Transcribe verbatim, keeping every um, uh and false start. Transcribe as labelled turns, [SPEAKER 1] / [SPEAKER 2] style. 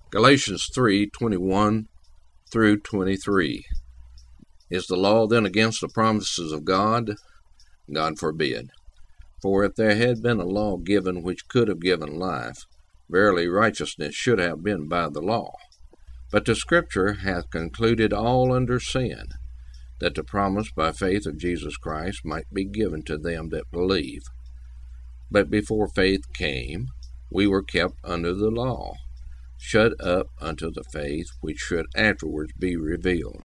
[SPEAKER 1] Galatians three twenty-one through twenty-three. Is the law then against the promises of God? God forbid. For if there had been a law given which could have given life, verily righteousness should have been by the law. But the Scripture hath concluded all under sin, that the promise by faith of Jesus Christ might be given to them that believe. But before faith came, we were kept under the law, shut up unto the faith which should afterwards be revealed.